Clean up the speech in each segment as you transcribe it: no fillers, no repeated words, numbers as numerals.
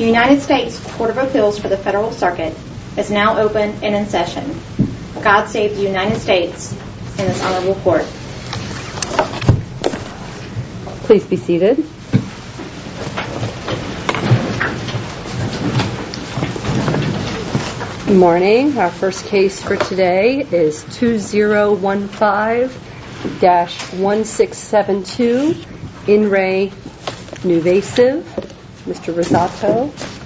The United States Court of Appeals for the Federal Circuit is now open and in session. God save the United States and this honorable court. Please be seated. Good morning. Our first case for today is 2015-1672, In Re Nuvasiv. Mr. Rosato,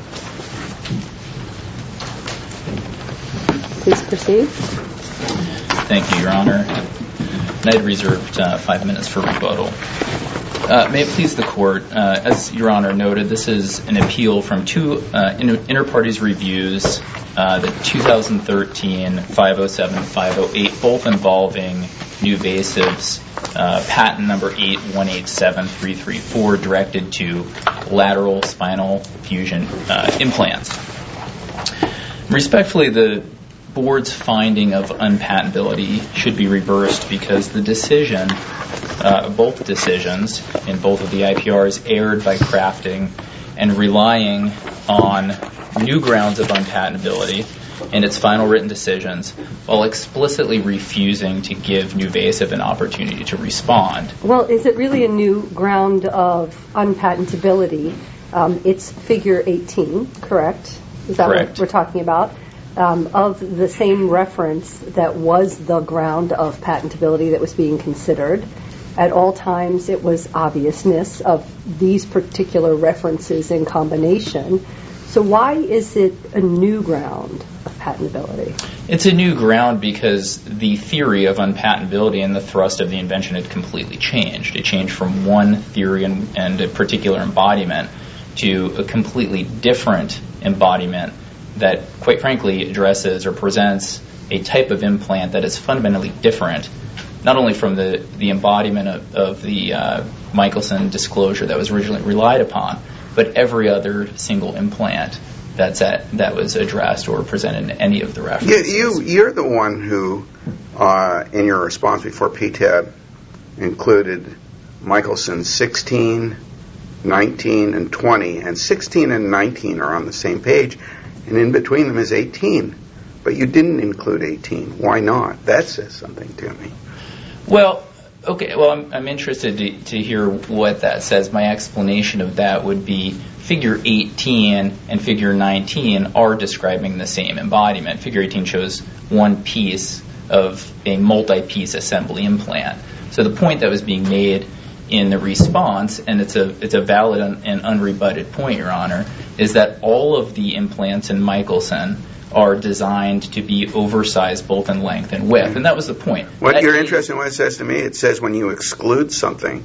please proceed. Thank you, Your Honor. I had reserved 5 minutes for rebuttal. May it please the Court, as Your Honor noted, this is an appeal from two inter-parties reviews, the 2013 507-508, both involving Nuvasiv's patent number 8187334, directed to lateral spinal fusion implants. Respectfully, the Board's finding of unpatentability should be reversed because the decision, both decisions in both of the IPRs, erred by crafting and relying on new grounds of unpatentability in its final written decisions, while explicitly refusing to give Nuvasiv an opportunity to respond. Well, is it really a new ground of unpatentability? It's figure 18, correct? Is that correct. What we're talking about? Of the same reference that was the ground of patentability that was being considered. At all times, it was obviousness of these particular references in combination. So why is it a new ground of patentability? It's a new ground because the theory of unpatentability and the thrust of the invention had completely changed. It changed from one theory and a particular embodiment to a completely different embodiment that, quite frankly, addresses or presents a type of implant that is fundamentally different, not only from the embodiment of the Michelson disclosure that was originally relied upon, but every other single implant that was addressed or presented in any of the references. You're the one who, in your response before PTAB, included Michelson 16, 19, and 20, and 16 and 19 are on the same page, and in between them is 18. But you didn't include 18. Why not? That says something to me. Well, okay. Well, I'm interested to hear what that says. My explanation of that would be figure 18 and figure 19 are describing the same embodiment. Figure 18 shows one piece of a multi-piece assembly implant. So the point that was being made in the response, and it's a valid and unrebutted point, Your Honor, is that all of the implants in Michelson are designed to be oversized both in length and width, and that was the point. What you're interested in what it says to me, it says when you exclude something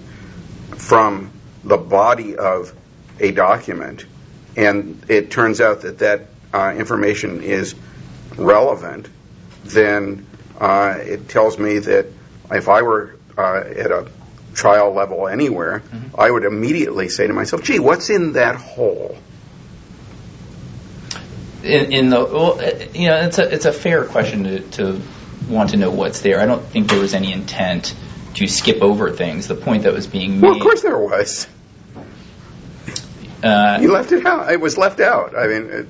from the body of a document, and it turns out that information is relevant, then it tells me that if I were at a trial level anywhere, I would immediately say to myself, gee, what's in that hole? It's a fair question to want to know what's there. I don't think there was any intent to skip over things. The point that was being made. Well, of course there was. You left it out. It was left out. I mean.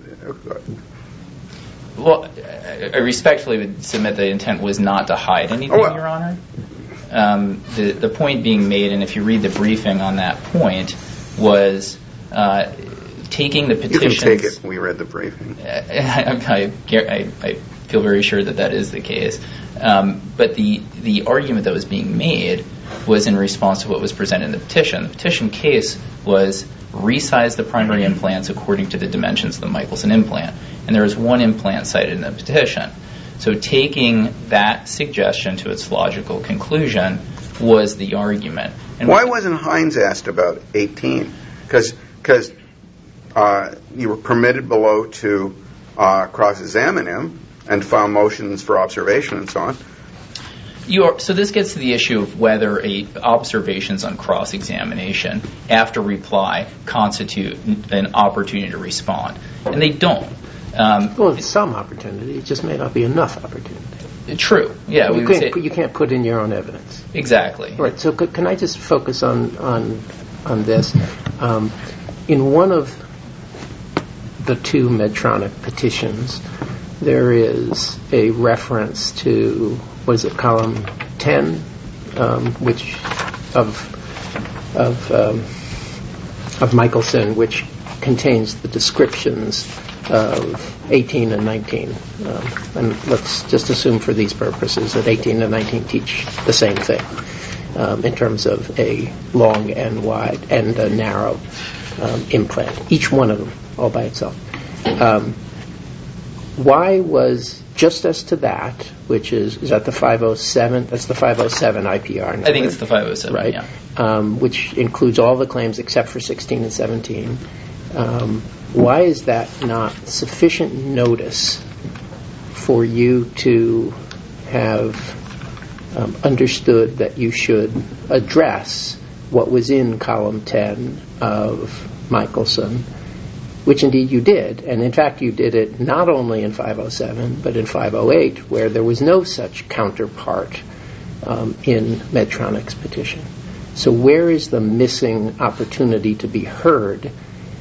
Well, I respectfully would submit the intent was not to hide anything, Your Honor. The point being made, and if you read the briefing on that point, was taking the petitions. You can take it. We read the briefing. I feel very sure that is the case. But the argument that was being made was in response to what was presented in the petition. The petition case was resize the primary implants according to the dimensions of the Michelson implant. And there was one implant cited in the petition. So taking that suggestion to its logical conclusion was the argument. And why wasn't Hines asked about 18? Because you were permitted below to cross-examine him and file motions for observation and so on. So this gets to the issue of whether observations on cross-examination after reply constitute an opportunity to respond. And they don't. Well, it's some opportunity. It just may not be enough opportunity. True. Yeah. You can't put in your own evidence. Exactly. Right. So can I just focus on this? In one of the two Medtronic petitions, there is a reference to, what is it, column 10, which of Michelson, which contains the descriptions of 18 and 19. And let's just assume for these purposes that 18 and 19 teach the same thing in terms of a long and wide and a narrow implant, each one of them all by itself. Why was, just as to that, which is that the 507? That's the 507 IPR number. I think it's the 507, right? Yeah. Which includes all the claims except for 16 and 17. Why is that not sufficient notice for you to have understood that you should address what was in column 10 of Michelson, which indeed you did, and in fact you did it not only in 507 but in 508, where there was no such counterpart in Medtronic's petition. So where is the missing opportunity to be heard?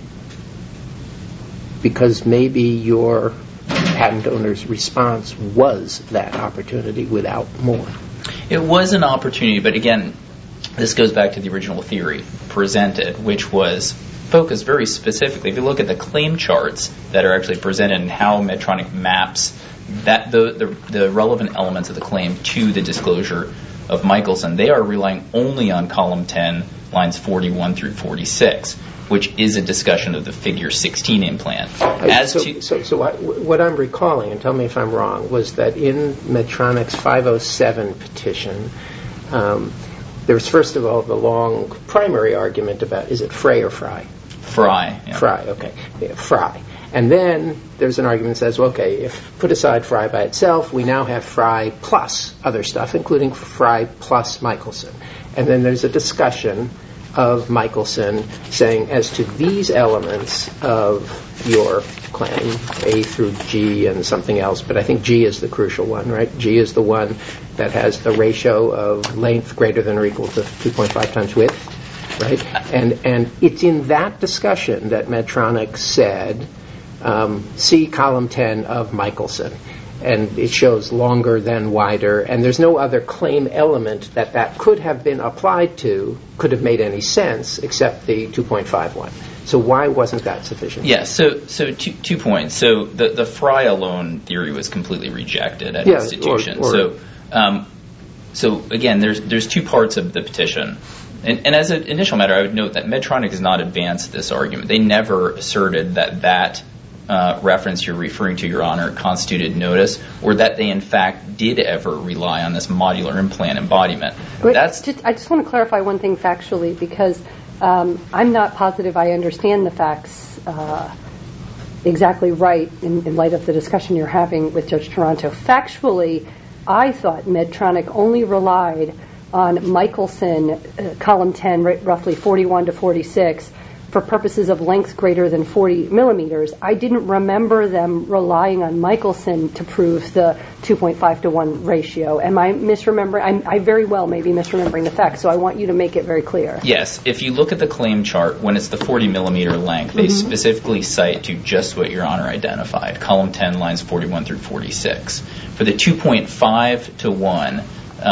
Because maybe your patent owner's response was that opportunity without more. It was an opportunity, but again, this goes back to the original theory presented, which was focused very specifically. If you look at the claim charts that are actually presented and how Medtronic maps that the relevant elements of the claim to the disclosure of Michelson, they are relying only on column 10, lines 41 through 46, which is a discussion of the figure 16 implant. So what I'm recalling, and tell me if I'm wrong, was that in Medtronic's 507 petition, there's first of all the long primary argument about, is it Frey or Fry? Fry. Yeah. Fry, okay. Yeah, Fry. And then there's an argument that says, well, okay, if put aside Fry by itself, we now have Fry plus other stuff, including Fry plus Michelson. And then there's a discussion of Michelson saying, as to these elements of your claim, A through G and something else, but I think G is the crucial one, right? G is the one that has the ratio of length greater than or equal to 2.5 times width, right? And it's in that discussion that Medtronic said, see column 10 of Michelson. And it shows longer than wider, and there's no other claim element that could have been applied to, could have made any sense, except the 2.5 one. So why wasn't that sufficient? Yes, so 2 points. So the Fry alone theory was completely rejected at institution. So again, there's two parts of the petition. And as an initial matter, I would note that Medtronic has not advanced this argument. They never asserted that reference you're referring to, Your Honor, constituted notice, or that they in fact did ever rely on this modular implant embodiment. I just want to clarify one thing factually, because I'm not positive I understand the facts exactly right in light of the discussion you're having with Judge Toronto. Factually, I thought Medtronic only relied on Michelson, column 10, roughly 41 to 46, for purposes of length greater than 40 millimeters. I didn't remember them relying on Michelson to prove the 2.5 to 1 ratio. Am I misremembering? I very well may be misremembering the facts, so I want you to make it very clear. Yes, if you look at the claim chart, when it's the 40 millimeter length, they specifically cite to just what Your Honor identified, column 10, lines 41 through 46. For the 2.5 to 1,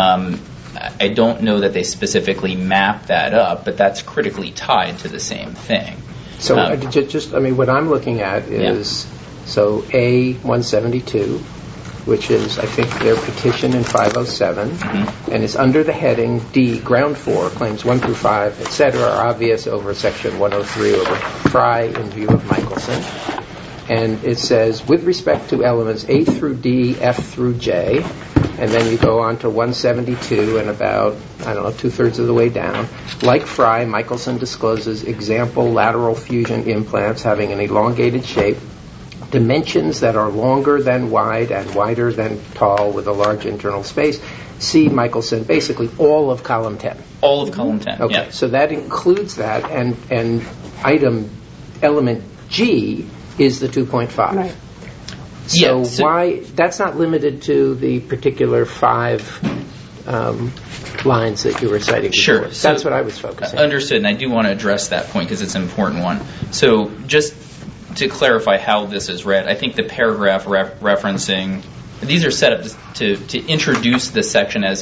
I don't know that they specifically map that up, but that's critically tied to the same thing. So what I'm looking at is, so A172, which is, I think, their petition in 507, and it's under the heading D, ground 4, claims 1 through 5, etc., are obvious over section 103 over Fry in view of Michelson. And it says, with respect to elements A through D, F through J, and then you go on to 172 and about, 2/3 of the way down. Like Fry, Michelson discloses example lateral fusion implants having an elongated shape, dimensions that are longer than wide and wider than tall with a large internal space. See Michelson, basically all of column 10. All of column 10, okay, yeah. So that includes that, and element G is the 2.5. Right. So why, that's not limited to the particular 5 lines that you were citing before. Sure. That's what I was focusing on. Understood, and I do want to address that point because it's an important one. So just to clarify how this is read, I think the paragraph referencing, these are set up to introduce this section as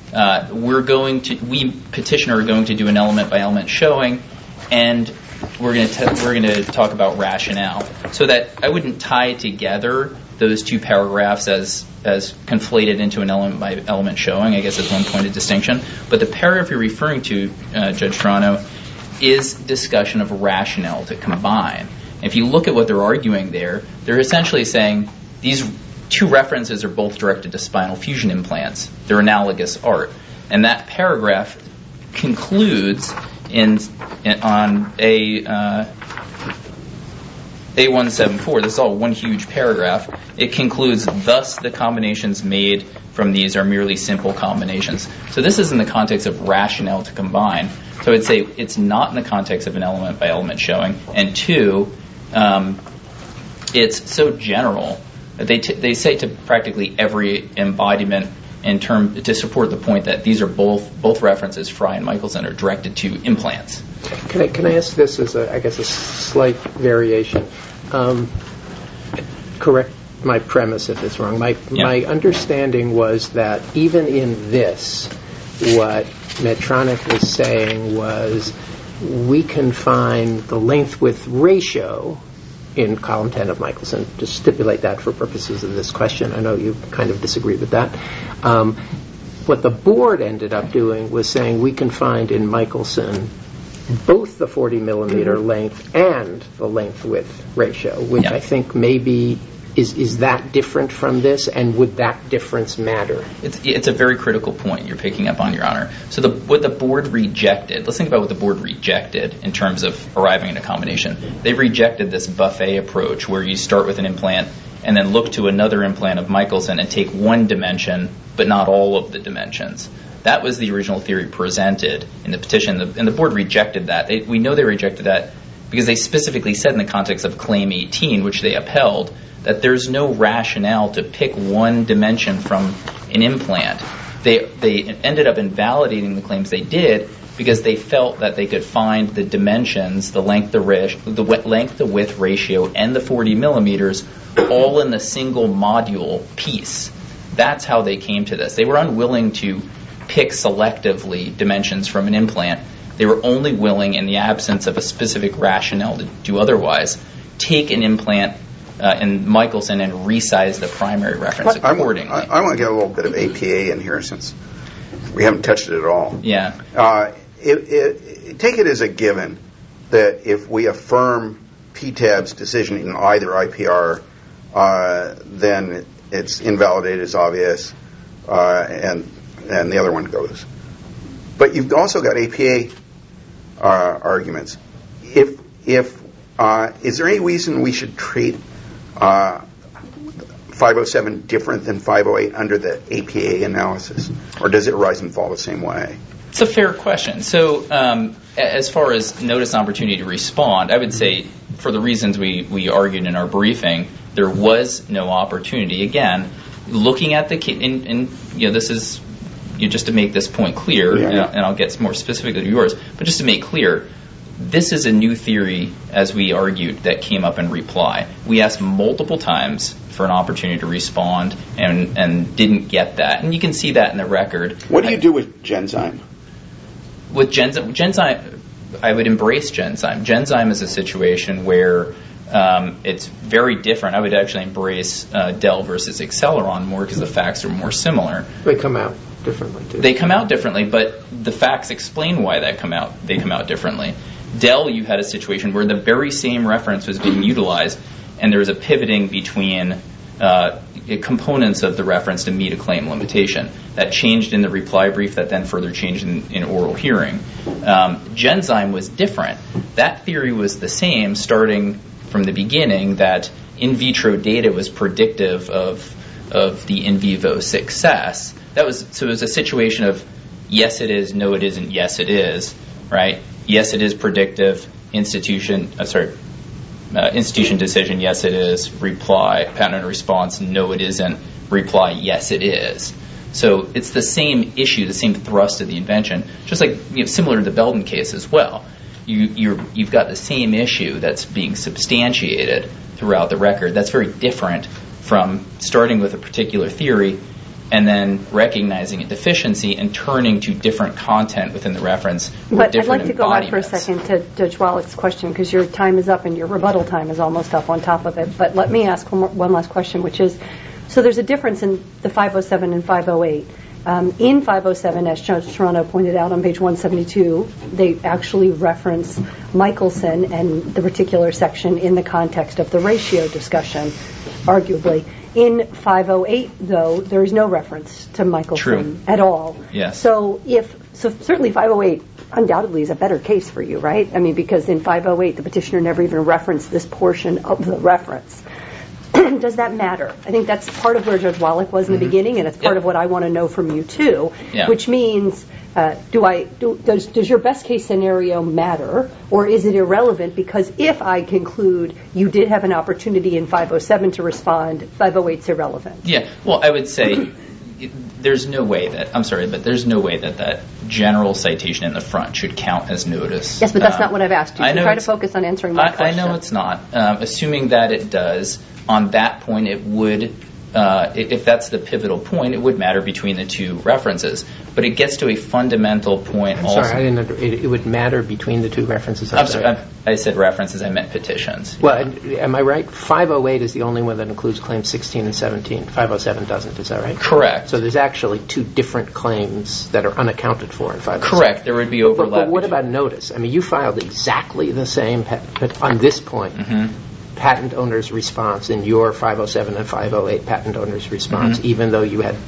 we petitioner are going to do an element by element showing, and we're going to talk about rationale, so that I wouldn't tie together those two paragraphs as conflated into an element by element showing. I guess that's one point of distinction. But the paragraph you're referring to, Judge Toronto, is discussion of rationale to combine. If you look at what they're arguing there, they're essentially saying these two references are both directed to spinal fusion implants. They're analogous art. And that paragraph concludes on A174. This is all one huge paragraph. It concludes, thus the combinations made from these are merely simple combinations. So this is in the context of rationale to combine. So I'd say it's not in the context of an element by element showing. And two, it's so general that they say to practically every embodiment to support the point that these are both references, Fry and Michelson, are directed to implants. Can I ask this as a slight variation? Correct my premise if it's wrong. My understanding was that even in this, what Medtronic was saying was we can find the length-width ratio in column 10 of Michelson, to stipulate that for purposes of this question. I know you kind of disagree with that. What the board ended up doing was saying we can find in Michelson both the 40 millimeter length and the length-width ratio, which I think maybe is that different from this, and would that difference matter? It's a very critical point you're picking up on, Your Honor. So what the board rejected, let's think about what the board rejected in terms of arriving at a combination. They rejected this buffet approach where you start with an implant and then look to another implant of Michelson and take one dimension but not all of the dimensions. That was the original theory presented in the petition, and the board rejected that. We know they rejected that because they specifically said in the context of Claim 18, which they upheld, that there's no rationale to pick one dimension from an implant. They ended up invalidating the claims they did because they felt that they could find the dimensions, the length, the width ratio, and the 40 millimeters all in the single module piece. That's how they came to this. They were unwilling to pick selectively dimensions from an implant. They were only willing, in the absence of a specific rationale to do otherwise, take an implant in Michelson and resize the primary reference accordingly. I want to get a little bit of APA in here since we haven't touched it at all. Yeah. Take it as a given that if we affirm PTAB's decision in either IPR, then it's invalidated as obvious, and the other one goes. But you've also got APA arguments. Is there any reason we should treat 507 different than 508 under the APA analysis, or does it rise and fall the same way? It's a fair question. So as far as notice and opportunity to respond, I would say for the reasons we argued in our briefing, there was no opportunity. Again, looking at this is just to make this point clear, and I'll get more specific to yours, but just to make clear, this is a new theory, as we argued, that came up in reply. We asked multiple times for an opportunity to respond and didn't get that. And you can see that in the record. What do you do with Genzyme? With Genzyme, I would embrace Genzyme. Genzyme is a situation where it's very different. I would actually embrace Dell versus Acceleron more because the facts are more similar. They come out differently, too. They come out differently, but the facts explain why they come out differently. Dell, you had a situation where the very same reference was being utilized, and there was a pivoting between components of the reference to meet a claim limitation. That changed in the reply brief, that then further changed in oral hearing. Genzyme was different. That theory was the same, starting from the beginning, that in vitro data was predictive of the in vivo success. So it was a situation of yes it is, no it isn't, yes it is, right? Yes it is predictive, institution decision, yes it is, reply, patent owner response, no it isn't, reply, yes it is. So it's the same issue, the same thrust of the invention, just like similar to the Belden case as well. you've got the same issue that's being substantiated throughout the record. That's very different from starting with a particular theory and then recognizing a deficiency and turning to different content within the reference. But I'd like to go back for a second to Judge Wallach's question, because your time is up and your rebuttal time is almost up on top of it. But let me ask one last question, which is, so there's a difference in the 507 and 508. In 507, as Judge Toronto pointed out on page 172, they actually reference Michelson and the particular section in the context of the ratio discussion, arguably. In 508, though, there is no reference to Michelson at all. Yes. So certainly 508 undoubtedly is a better case for you, right? I mean, because in 508, the petitioner never even referenced this portion of the reference. Does that matter? I think that's part of where Judge Wallach was in the beginning, and it's part of what I want to know from you too. Yeah. Which means, does your best case scenario matter, or is it irrelevant? Because if I conclude you did have an opportunity in 507 to respond, 508's irrelevant. Yeah. Well, I would say there's no way that general citation in the front should count as notice. Yes, but that's not what I've asked you. So try to focus on answering my question. I know it's not. Assuming that it does, on that point it would, if that's the pivotal point, it would matter between the two references. But it gets to a fundamental point also. Sorry, I didn't. It would matter between the two references. I'm sorry. I said references, I meant petitions. Well, am I right? 508 is the only one that includes claims 16 and 17. 507 doesn't, is that right? Correct. So there's actually two different claims that are unaccounted for in 507. Correct. There would be overlap. But what about notice? I mean, you filed exactly the same, but on this point, patent owner's response in your 507 and 508 patent owner's response, even though you had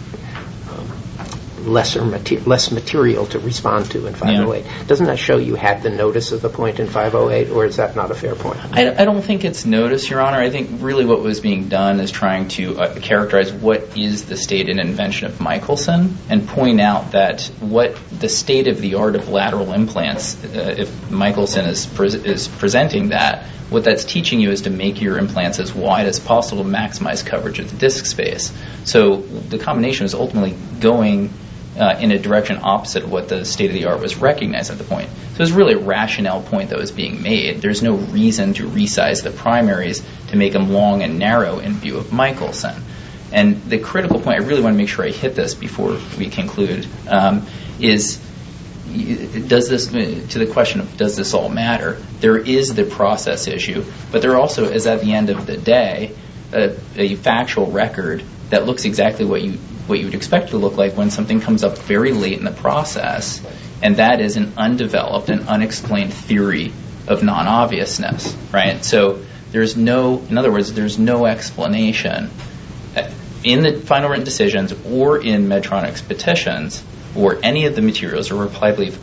less material to respond to in 508. Yeah. Doesn't that show you had the notice of the point in 508, or is that not a fair point? I don't think it's notice, Your Honor. I think really what was being done is trying to characterize what is the state and invention of Michelson and point out that what the state of the art of lateral implants, if Michelson is presenting that, what that's teaching you is to make your implants as wide as possible to maximize coverage of the disc space. So the combination is ultimately going in a direction opposite of what the state of the art was recognized at the point. So it was really a rationale point that was being made. There's no reason to resize the primaries to make them long and narrow in view of Michelson. And the critical point, I really want to make sure I hit this before we conclude, is does this, to the question of does this all matter, there is the process issue, but there also is at the end of the day a factual record that looks exactly what you would expect it to look like when something comes up very late in the process, and that is an undeveloped and unexplained theory of non-obviousness, right? So in other words, there's no explanation in the final written decisions or in Medtronic's petitions or any of the materials or reply brief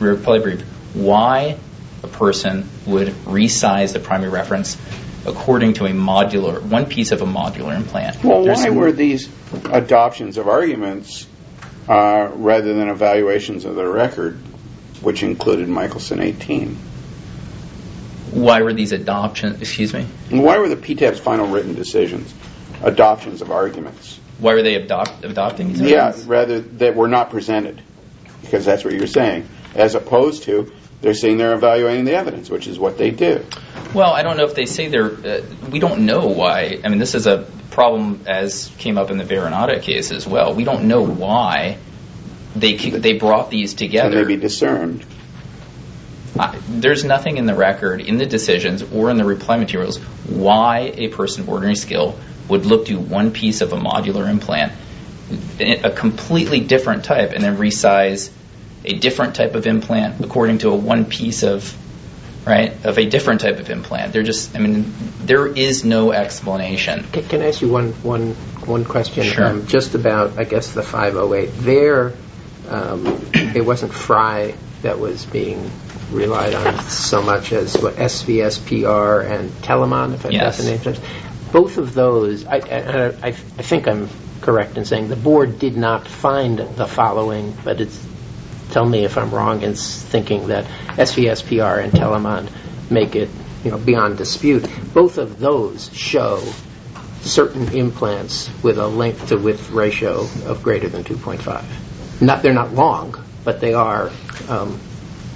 why a person would resize the primary reference according to one piece of a modular implant. Well, why were these adoptions of arguments rather than evaluations of the record, which included Michelson 18? Why were these adoptions, excuse me? Why were the PTAB's final written decisions adoptions of arguments? Why were they adopting these Yeah, arguments? rather that were not presented, because that's what you're saying, as opposed to they're saying they're evaluating the evidence, which is what they do. Well, I don't know if they say we don't know why. I mean, this is a problem as came up in the Veronata case as well. We don't know why they brought these together. Can they be discerned? There's nothing in the record, in the decisions, or in the reply materials why a person of ordinary skill would look to one piece of a modular implant, a completely different type, and then resize a different type of implant according to one piece of a different type of implant. There is no explanation. Can I ask you one question? Sure. Just about, I guess, the 508. There, it wasn't Fry that was being relied on so much as what SVSPR and Telemann, if I got the names right. Both of those, I think I'm correct in saying the board did not find the following, but tell me if I'm wrong in thinking that SVSPR and Telemann make it beyond dispute. Both of those show certain implants with a length to width ratio of greater than 2.5. They're not long, but they are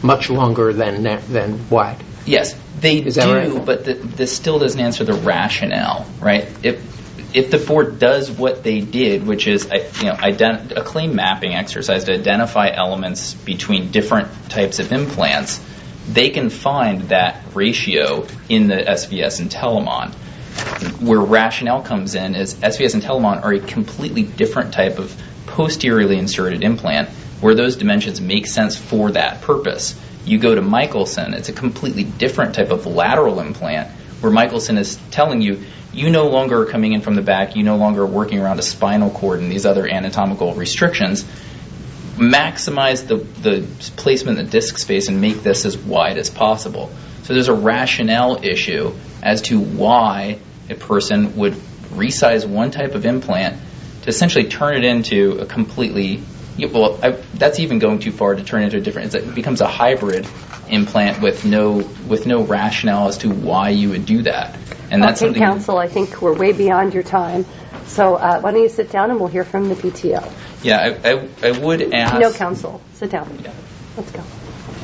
much longer than wide. Yes, they Is that do, right? but this still doesn't answer the rationale, right? If the board does what they did, which is a claim mapping exercise to identify elements between different types of implants, they can find that ratio in the SVS and Telamon. Where rationale comes in is SVS and Telamon are a completely different type of posteriorly inserted implant where those dimensions make sense for that purpose. You go to Michelson, it's a completely different type of lateral implant where Michelson is telling you, you no longer are coming in from the back, you no longer are working around a spinal cord and these other anatomical restrictions. Maximize the placement in the disc space and make this as wide as possible. So there's a rationale issue as to why a person would resize one type of implant to essentially turn it into a completely, that's even going too far to turn it into a different, it becomes a hybrid implant with no rationale as to why you would do that. And that's okay, counsel, I think we're way beyond your time. So why don't you sit down and we'll hear from the PTO. Yeah, I would ask... No, counsel. Sit down. Yeah. Let's go.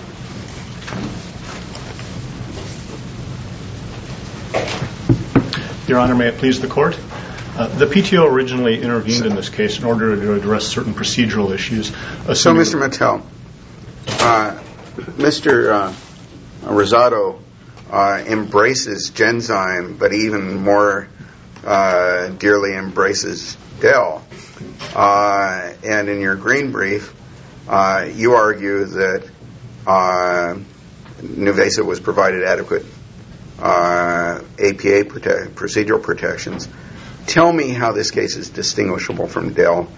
Your Honor, may it please the Court? The PTO originally intervened in this case in order to address certain procedural issues. So, Mr. Mattel, Mr. Rosado embraces Genzyme, but even more dearly embraces Dell. And in your green brief, you argue that NuVasive was provided adequate APA procedural protections. Tell me how this case is distinguishable from Dell,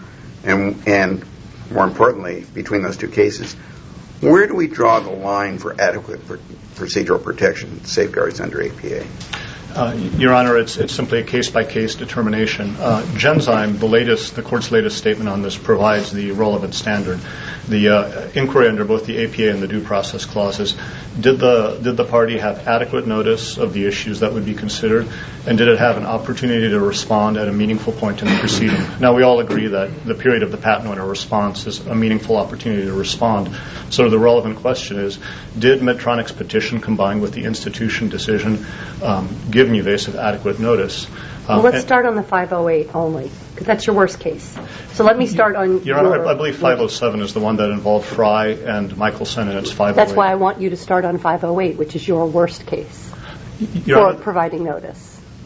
and more importantly, between those two cases, where do we draw the line for adequate procedural protection safeguards under APA? Your Honor, it's simply a case-by-case determination. Genzyme, the Court's latest statement on this, provides the relevant standard. The inquiry under both the APA and the due process clauses, did the party have adequate notice of the issues that would be considered, and did it have an opportunity to respond at a meaningful point in the proceeding? Now, we all agree that the period of the patent owner response is a meaningful opportunity to respond. So the relevant question is, did Medtronic's petition combined with the institution decision give NuVasive adequate notice? Well, let's start on the 508 only, because that's your worst case. So let me start on Your Honor, I believe 507 is the one that involved Fry and Michelson, and it's 508. That's why I want you to start on 508, which is your worst case for providing notice.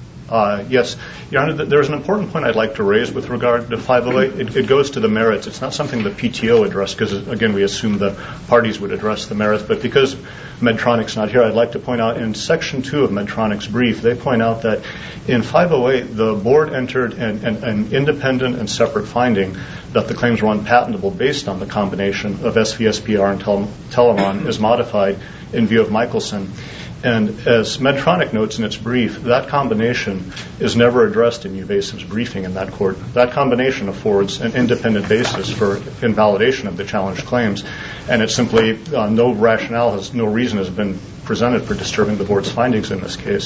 Yes. Your Honor, there's an important point I'd like to raise with regard to 508. It goes to the merits. It's not something the PTO addressed because, again, we assume the parties would address the merits. But because Medtronic's not here, I'd like to point out in Section 2 of Medtronic's brief, they point out that in 508, the board entered an independent and separate finding that the claims were unpatentable based on the combination of SVSPR and Telamon as modified in view of Michelson. And as Medtronic notes in its brief, that combination is never addressed in NuVasive's briefing in that court. That combination affords an independent basis for invalidation of the challenged claims, and it's simply no reason has been presented for disturbing the board's findings in this case.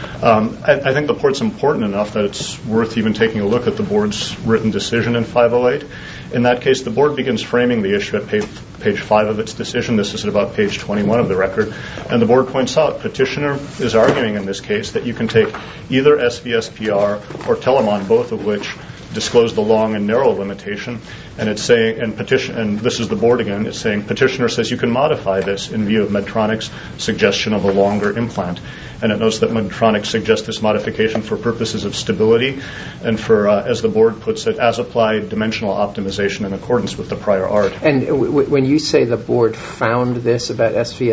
I think the court's important enough that it's worth even taking a look at the board's written decision in 508. In that case, the board begins framing the issue at page 5 of its decision. This is at about page 21 of the record. And the board points out, petitioner is arguing in this case that you can take either SVSPR or Telamon, both of which disclose the long and narrow limitation. And it's saying, and this is the board again, it's saying petitioner says you can modify this in view of Medtronic's suggestion of a longer implant. And it notes that Medtronic suggests this modification for purposes of stability and for, as the board puts it, as applied dimensional optimization in accordance with the prior art. And when you say the board found this about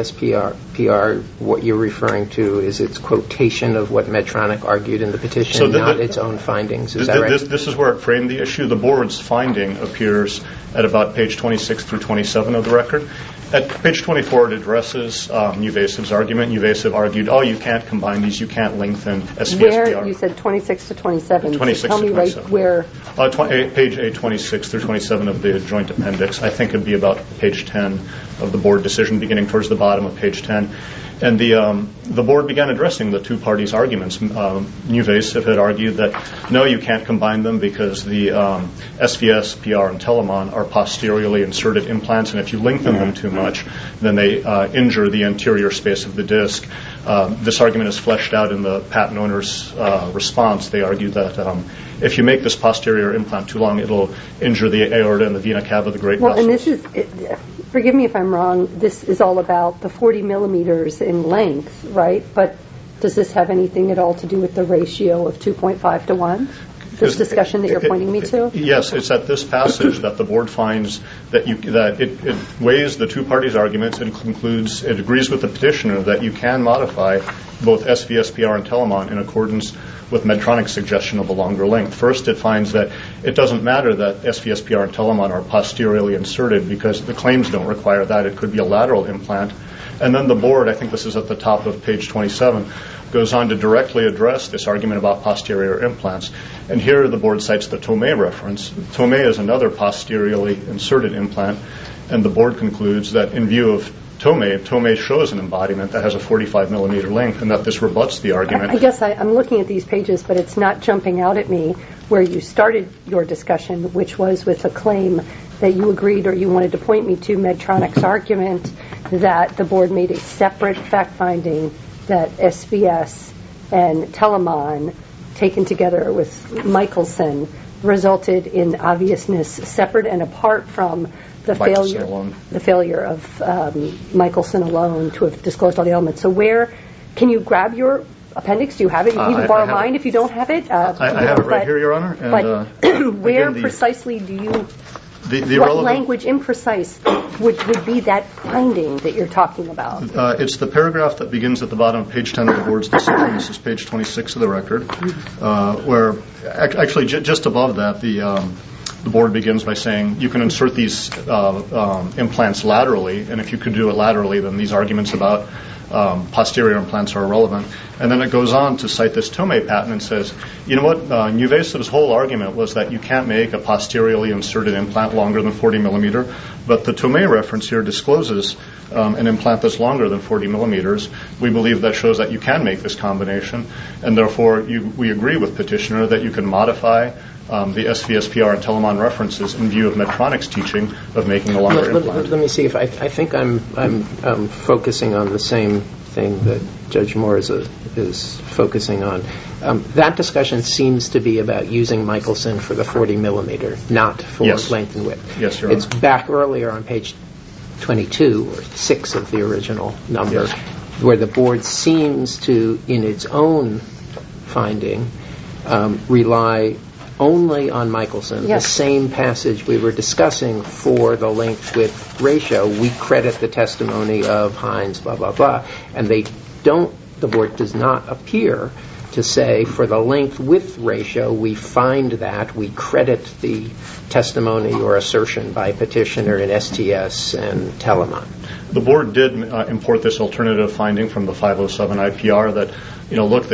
SVSPR, what you're referring to is its quotation of what Medtronic argued in the petition, not its own findings. Is that right? This is where it framed the issue. The board's finding appears at about page 26 through 27 of the record. At page 24, it addresses NuVasive's argument. NuVasive argued, you can't combine these, you can't lengthen SVSPR. Where? You said 26 to 27. 26 Tell to me 27. Right where. Page 826 through 27 of the joint appendix. I think it would be about page 10 of the board decision, beginning towards the bottom of page 10. And the the board began addressing the two parties' arguments. Nuvasiv had argued that, no, you can't combine them because the SVS, PR, and Telamon are posteriorly inserted implants, and if you lengthen them too much, then they injure the anterior space of the disc. This argument is fleshed out in the patent owner's response. They argued that if you make this posterior implant too long, it'll injure the aorta and the vena cava of the great vessels. And this is, forgive me if I'm wrong, this is all about the 40 millimeters in length, right? But does this have anything at all to do with the ratio of 2.5 to 1? This discussion that you're pointing me to? Yes, it's at this passage that the board finds that it weighs the two parties' arguments and concludes it agrees with the petitioner that you can modify both SVS, PR, and Telamon in accordance with Medtronic's suggestion of a longer length. First, it finds that it doesn't matter that SVS, PR, and Telamon are posteriorly inserted because the claims don't require that. It could be a lateral implant. And then the board, I think this is at the top of page 27, goes on to directly address this argument about posterior implants. And here the board cites the Tomei reference. Tomei is another posteriorly inserted implant, and the board concludes that in view of Tomei shows an embodiment that has a 45 millimeter length, and that this rebuts the argument. I guess I'm looking at these pages, but it's not jumping out at me where you started your discussion, which was with a claim that you agreed or you wanted to point me to Medtronic's argument that the board made a separate fact finding that SVS and Telamon taken together with Michelson resulted in obviousness separate and apart from the failure of Michelson alone to have disclosed all the elements. So where can you grab your appendix? Do you have it? You can even borrow mine if you don't have it. I have it right here, Your Honor. But where again, precisely do you... what language imprecise would be that finding that you're talking about? It's the paragraph that begins at the bottom of page 10 of the board's decision. This is page 26 of the record, where actually just above that, the board begins by saying you can insert these implants laterally, and if you could do it laterally, then these arguments about posterior implants are irrelevant. And then it goes on to cite this Tomei patent and says, you know what, Nuvasiv's whole argument was that you can't make a posteriorly inserted implant longer than 40 millimeter, but the Tomei reference here discloses an implant that's longer than 40 millimeters. We believe that shows that you can make this combination, and therefore we agree with petitioner that you can modify the SVSPR and Telamon references in view of Medtronic's teaching of making a longer implant. Let me see if I think I'm focusing on the same thing that Judge Moore is focusing on. That discussion seems to be about using Michelson for the 40 millimeter, not for length and width. Yes, Your Honor. It's back earlier on page 22 or 6 of the original number, where the board seems to, in its own finding, rely only on Michelson. The same passage we were discussing for the length-width ratio, we credit the testimony of Hines, blah, blah, blah. And the board does not appear to say for the length-width ratio, we find that, we credit the testimony or assertion by petitioner in STS and Telamon. The board did import this alternative finding from the 507 IPR that, look,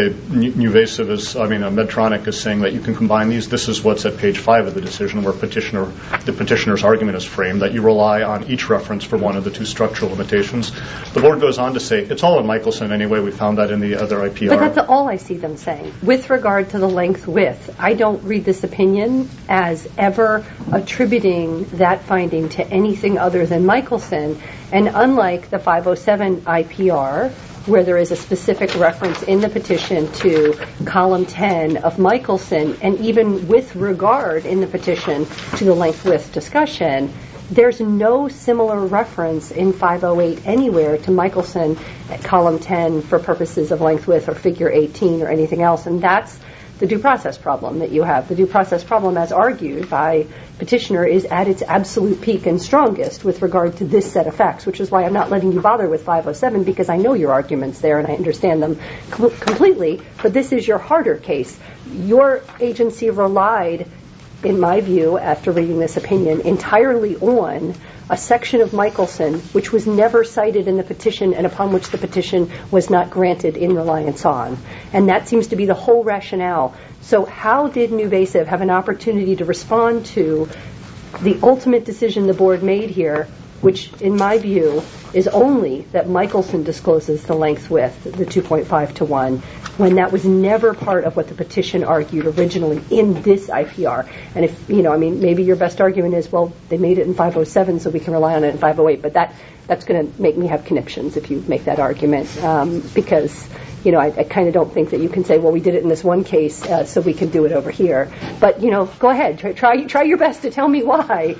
Medtronic is saying that you can combine these. This is what's at page 5 of the decision where the petitioner's argument is framed, that you rely on each reference for one of the two structural limitations. The board goes on to say, it's all in Michelson anyway, we found that in the other IPR. But that's all I see them saying. With regard to the length-width, I don't read this opinion as ever attributing that finding to anything other than Michelson. And unlike the 507 IPR, where there is a specific reference in the petition to column 10 of Michelson, and even with regard in the petition to the length-width discussion, there's no similar reference in 508 anywhere to Michelson at column 10 for purposes of length-width or figure 18 or anything else. And that's the due process problem that you have. The due process problem, as argued by petitioner, is at its absolute peak and strongest with regard to this set of facts, which is why I'm not letting you bother with 507, because I know your arguments there and I understand them completely. But this is your harder case. Your agency relied, in my view, after reading this opinion, entirely on a section of Michelson which was never cited in the petition and upon which the petition was not granted in reliance on. And that seems to be the whole rationale. So how did Nuvasiv have an opportunity to respond to the ultimate decision the board made here which in my view is only that Michelson discloses the length width, the 2.5 to 1, when that was never part of what the petition argued originally in this IPR. And if, maybe your best argument is, well, they made it in 507, so we can rely on it in 508, but that's going to make me have conniptions if you make that argument, because I kind of don't think that you can say, well, we did it in this one case, so we can do it over here. But, go ahead. Try your best to tell me why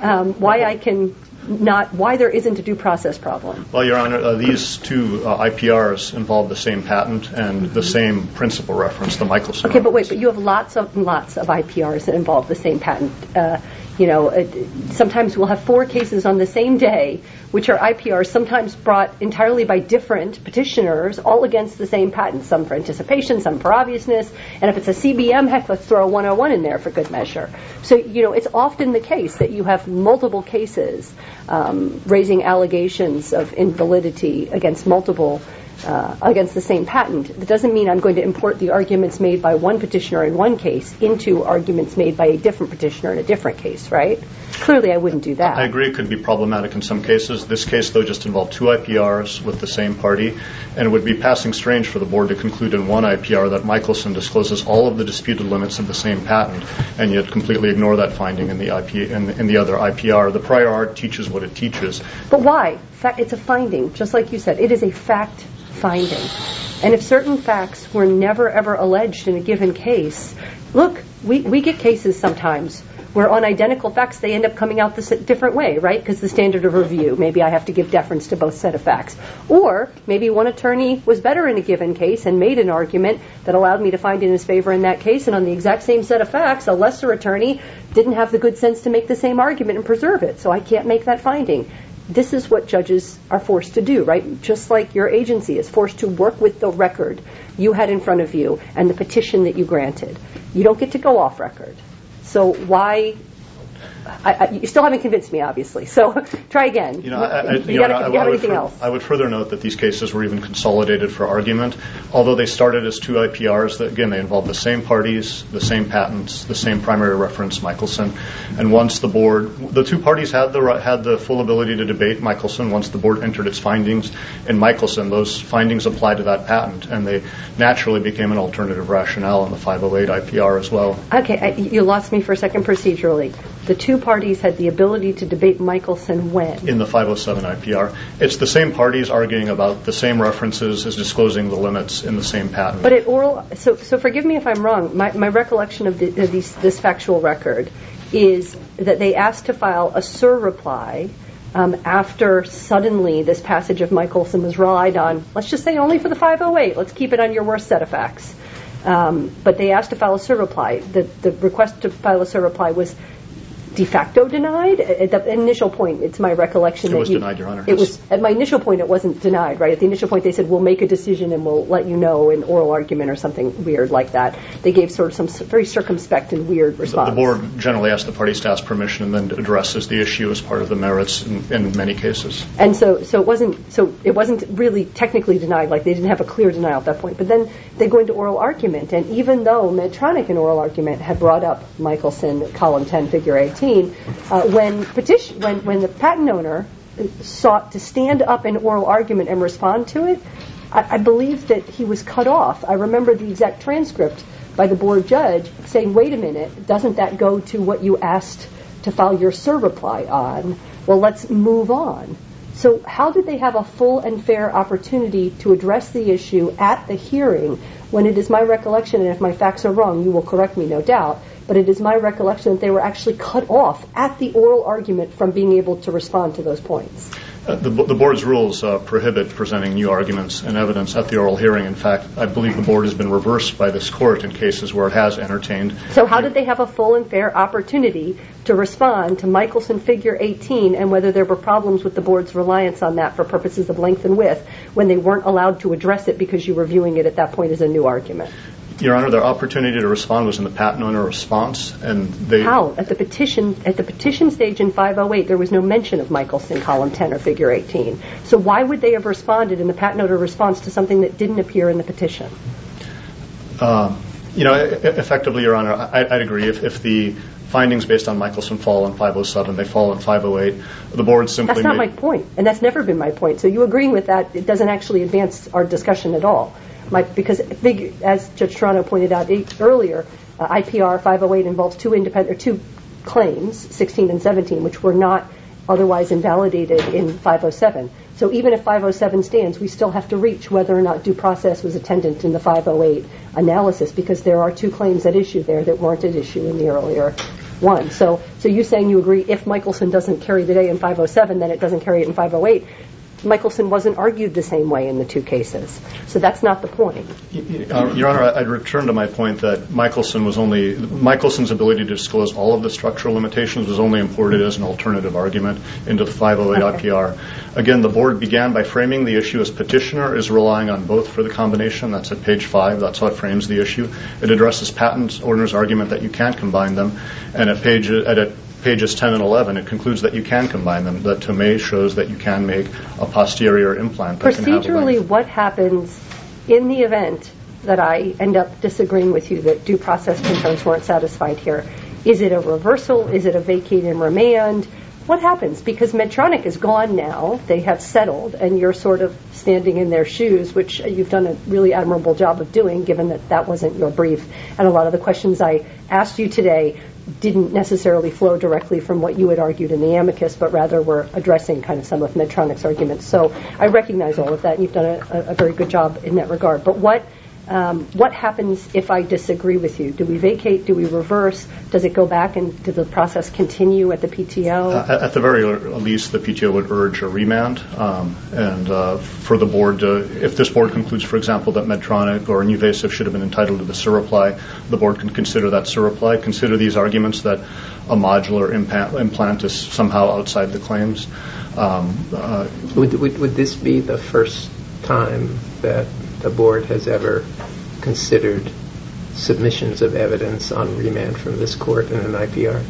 why there isn't a due process problem. Well, Your Honor, these two IPRs involve the same patent and the same principal reference, the Michelson Okay, reference. but you have lots of IPRs that involve the same patent. Sometimes we'll have 4 cases on the same day, which are IPRs, sometimes brought entirely by different petitioners, all against the same patent, some for anticipation, some for obviousness, and if it's a CBM, heck, let's throw a 101 in there for good measure. So, it's often the case that you have multiple cases raising allegations of invalidity against against the same patent. That doesn't mean I'm going to import the arguments made by one petitioner in one case into arguments made by a different petitioner in a different case, right? Clearly, I wouldn't do that. I agree it could be problematic in some cases. This case, though, just involved 2 IPRs with the same party, and it would be passing strange for the board to conclude in one IPR that Michelson discloses all of the disputed limits of the same patent, and yet completely ignore that finding in the other IPR. The prior art teaches what it teaches. But why? It's a finding, just like you said. It is a fact finding. And if certain facts were never, ever alleged in a given case, look, we get cases sometimes where on identical facts they end up coming out this different way, right? Because the standard of review, maybe I have to give deference to both set of facts. Or maybe one attorney was better in a given case and made an argument that allowed me to find in his favor in that case, and on the exact same set of facts, a lesser attorney didn't have the good sense to make the same argument and preserve it, so I can't make that finding. This is what judges are forced to do, right? Just like your agency is forced to work with the record you had in front of you and the petition that you granted. You don't get to go off record. So why... you still haven't convinced me, obviously. So try again. You have anything else? I would further note that these cases were even consolidated for argument. Although they started as 2 IPRs, again, they involved the same parties, the same patents, the same primary reference, Michelson. And once the 2 parties had the full ability to debate Michelson. Once the board entered its findings in Michelson, those findings applied to that patent, and they naturally became an alternative rationale in the 508 IPR as well. Okay, you lost me for a second procedurally. The 2 parties had the ability to debate Michelson when? In the 507 IPR. It's the same parties arguing about the same references as disclosing the limits in the same patent. But at oral, so forgive me if I'm wrong. My recollection of this factual record is that they asked to file a surreply after suddenly this passage of Michelson was relied on, let's just say only for the 508. Let's keep it on your worst set of facts. But they asked to file a surreply. The request to file a surreply was de facto denied. At the initial point, it's my recollection it was denied, Your Honor. It was at my initial point. It wasn't denied, right? At the initial point, they said we'll make a decision and we'll let you know in oral argument or something weird like that. They gave sort of some very circumspect and weird response. The board generally asked the parties to ask permission and then addresses the issue as part of the merits in many cases. And so it wasn't really technically denied. Like they didn't have a clear denial at that point. But then they go into oral argument, and even though Medtronic in oral argument had brought up Michelson column 10 figure 18, when the patent owner sought to stand up in oral argument and respond to it, I believe that he was cut off. I remember the exact transcript by the board judge saying, wait a minute, doesn't that go to what you asked to file your surreply on? Well, let's move on. So how did they have a full and fair opportunity to address the issue at the hearing when it is my recollection, and if my facts are wrong, you will correct me, no doubt, but it is my recollection that they were actually cut off at the oral argument from being able to respond to those points? The board's rules prohibit presenting new arguments and evidence at the oral hearing. In fact, I believe the board has been reversed by this court in cases where it has entertained. So how did they have a full and fair opportunity to respond to Michelson figure 18 and whether there were problems with the board's reliance on that for purposes of length and width when they weren't allowed to address it because you were viewing it at that point as a new argument? Your Honor, their opportunity to respond was in the patent owner response, and they... How? At the petition stage in 508, there was no mention of Michelson column 10 or figure 18. So why would they have responded in the patent owner response to something that didn't appear in the petition? Effectively, Your Honor, I'd agree. If the findings based on Michelson fall in 507. They fall in 508. The board simply That's not my point, and that's never been my point. So you agreeing with that, it doesn't actually advance our discussion at all. Because, as Judge Toronto pointed out earlier, IPR 508 involves two claims, 16 and 17, which were not otherwise invalidated in 507. So even if 507 stands, we still have to reach whether or not due process was attendant in the 508 analysis, because there are two claims at issue there that weren't at issue in the earlier one. So you saying you agree if Michelson doesn't carry the day in 507, then it doesn't carry it in 508. Michelson wasn't argued the same way in the two cases. So that's not the point. Your Honor, I'd return to my point that Michelson's ability to disclose all of the structural limitations was only imported as an alternative argument into the 508 IPR. Again, the board began by framing the issue as petitioner is relying on both for the combination. That's at page 5. That's how it frames the issue. It addresses patent owner's argument that you can't combine them. And at pages 10 and 11, it concludes that you can combine them, that Tomei shows that you can make a posterior implant. Procedurally, what happens in the event that I end up disagreeing with you that due process concerns weren't satisfied here? Is it a reversal? Is it a vacate and remand? What happens? Because Medtronic is gone now. They have settled, and you're sort of standing in their shoes, which you've done a really admirable job of doing, given that that wasn't your brief. And a lot of the questions I asked you today didn't necessarily flow directly from what you had argued in the amicus, but rather were addressing kind of some of Medtronic's arguments. So I recognize all of that, and you've done a very good job in that regard. But what happens if I disagree with you? Do we vacate? Do we reverse? Does it go back, and does the process continue at the PTO? At the very least, the PTO would urge a remand. For the board, if this board concludes, for example, that Medtronic or NuVasive should have been entitled to the surreply, the board can consider that surreply, consider these arguments that a modular implant is somehow outside the claims. Would this be the first time that the board has ever considered submissions of evidence on remand from this court in an IPR?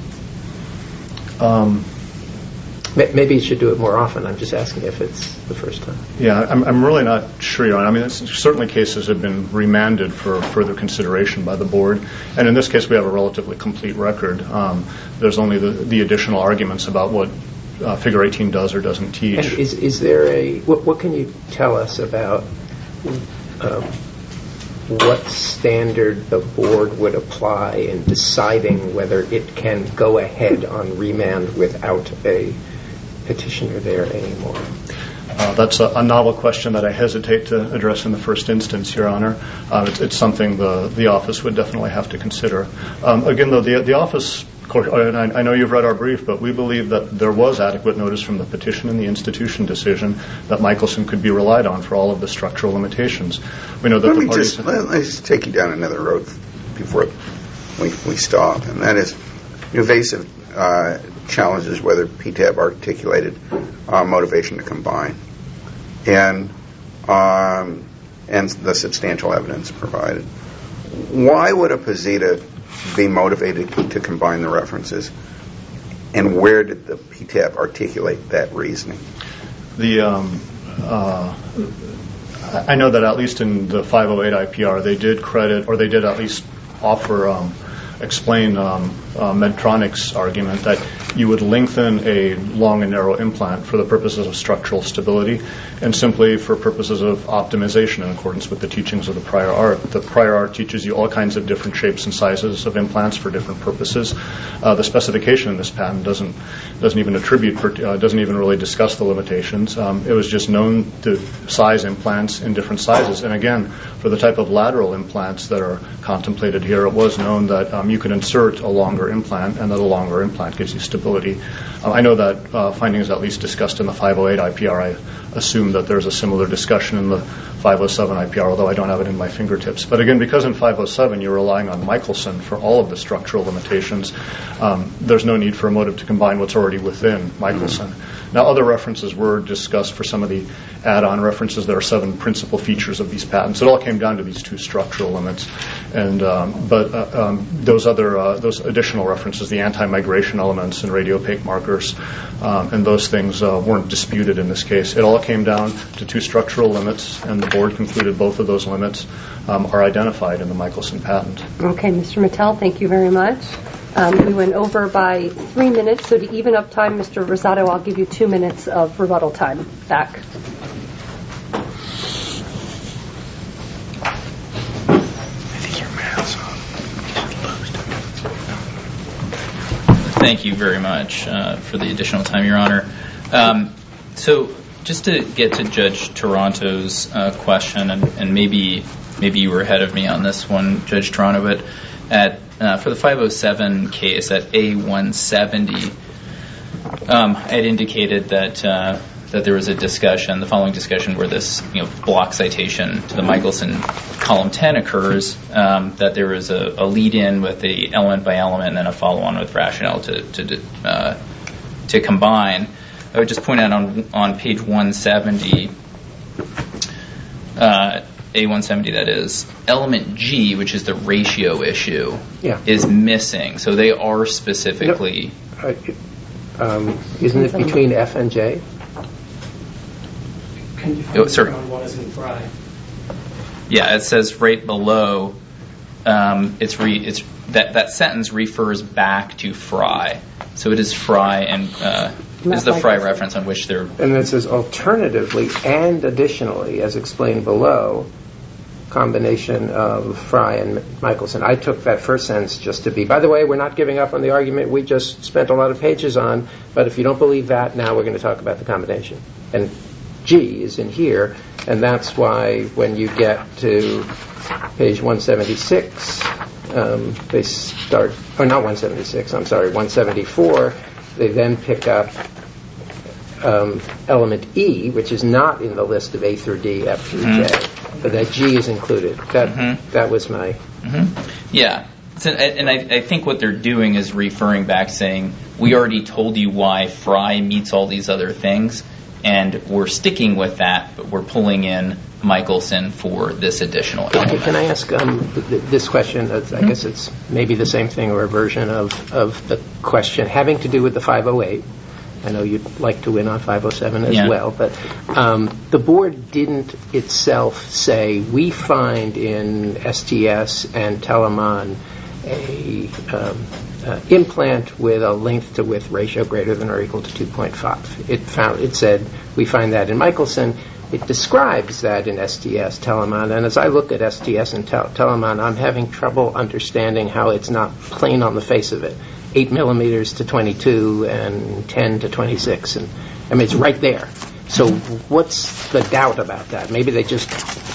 Maybe you should do it more often. I'm just asking if it's the first time. Yeah, I'm really not sure, Your Honor. I mean, certainly cases have been remanded for further consideration by the board. And in this case, we have a relatively complete record. There's only the additional arguments about what Figure 18 does or doesn't teach. And is there what can you tell us about what standard the board would apply in deciding whether it can go ahead on remand without a petitioner there anymore? That's a novel question that I hesitate to address in the first instance, Your Honor. It's something the office would definitely have to consider. Again, though, the office, and I know you've read our brief, but we believe that there was adequate notice from the petition and the institution decision that Michelson could be relied on for all of the structural limitations. We know that let's take you down another road before we stop, and that is NuVasive challenges whether PTAB articulated motivation to combine and the substantial evidence provided. Why would a posita be motivated to combine the references, and where did the PTAB articulate that reasoning? I know that at least in the 508 IPR, they did credit, or they did at least explain Medtronic's argument that you would lengthen a long and narrow implant for the purposes of structural stability and simply for purposes of optimization in accordance with the teachings of the prior art. The prior art teaches you all kinds of different shapes and sizes of implants for different purposes. The specification in this patent doesn't even really discuss the limitations. It was just known to size implants in different sizes. And again, for the type of lateral implants that are contemplated here, it was known that you could insert a longer implant and that a longer implant gives you stability. I know that finding is at least discussed in the 508 IPR. I assume that there's a similar discussion in the 507 IPR, although I don't have it in my fingertips. But again, because in 507 you're relying on Michelson for all of the structural limitations, there's no need for a motive to combine what's already within Michelson. Now, other references were discussed for some of the add-on references. There are 7 principal features of these patents. It all came down to these 2 structural limits. But those additional references, the anti-migration elements and radiopaque markers, and those things weren't disputed in this case. It all came down to 2 structural limits, and the board concluded both of those limits are identified in the Michelson patent. Okay, Mr. Mattel, thank you very much. We went over by 3 minutes, so to even up time, Mr. Rosato, I'll give you 2 minutes of rebuttal time back. Thank you very much for the additional time, Your Honor. So just to get to Judge Toronto's question, and maybe you were ahead of me on this one, Judge Toronto, but for the 507 case at A170, I had indicated that there was a discussion, the following discussion, where this block citation to the Michelson column 10 occurs, that there is a lead-in with the element by element and then a follow-on with rationale to combine. I would just point out on page 170, A170 that is, element G, which is the ratio issue, is missing. So they are specifically... Isn't it between F and J? Can you focus on what is in Frye? Yeah, it says right below, that sentence refers back to Frye. So it is Frye and is the Frye reference on which they're... And it says alternatively and additionally, as explained below, combination of Frye and Michelson. I took that first sentence just to be, by the way, we're not giving up on the argument we just spent a lot of pages on, but if you don't believe that, now we're going to talk about the combination. And G is in here, and that's why when you get to page 176, they start, or not 176, I'm sorry, 174, they then pick up element E, which is not in the list of A through D, F through J, but that G is included. That was my... Yeah. So, and I think what they're doing is referring back, saying, we already told you why Frye meets all these other things, and we're sticking with that, but we're pulling in Michelson for this additional element. Can I ask this question? I guess it's maybe the same thing or a version of the question having to do with the 508. I know you'd like to win on 507 as well, but the board didn't itself say, we find in STS and Telemann a implant with a length to width ratio greater than or equal to 2.5. It said, we find that in Michelson. It describes that in STS, Telemann, and as I look at STS and Telemann, I'm having trouble understanding how it's not plain on the face of it. 8 millimeters to 22 and 10 to 26, and I mean it's right there. So what's the doubt about that? Maybe they just...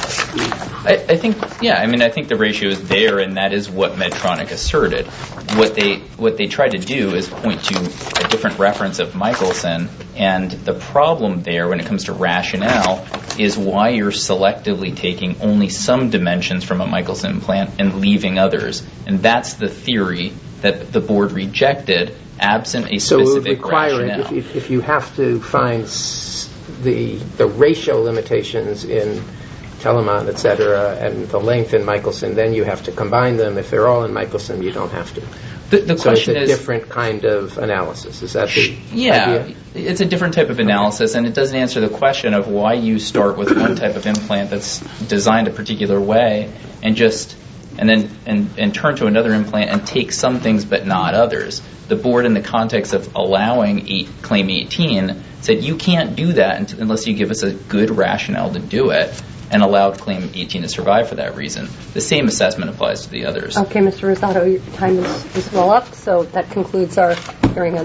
I think the ratio is there, and that is what Medtronic asserted. What they try to do is point to a different reference of Michelson, and the problem there when it comes to rationale is why you're selectively taking only some dimensions from a Michelson implant and leaving others. And that's the theory that the board rejected, absent a specific rationale. So it would require it, if you have to find the ratio limitations in Telemann, etc., and the length in Michelson, then you have to combine them. If they're all in Michelson, you don't have to. The question it's a different kind of analysis. Is that the idea? It's a different type of analysis, and it doesn't answer the question of why you start with one type of implant that's designed a particular way and then turn to another implant and take some things but not others. The board, in the context of allowing Claim 18, said you can't do that unless you give us a good rationale to do it, and allowed Claim 18 to survive for that reason. The same assessment applies to the others. Okay, Mr. Rosato, your time is well up, so that concludes our hearing on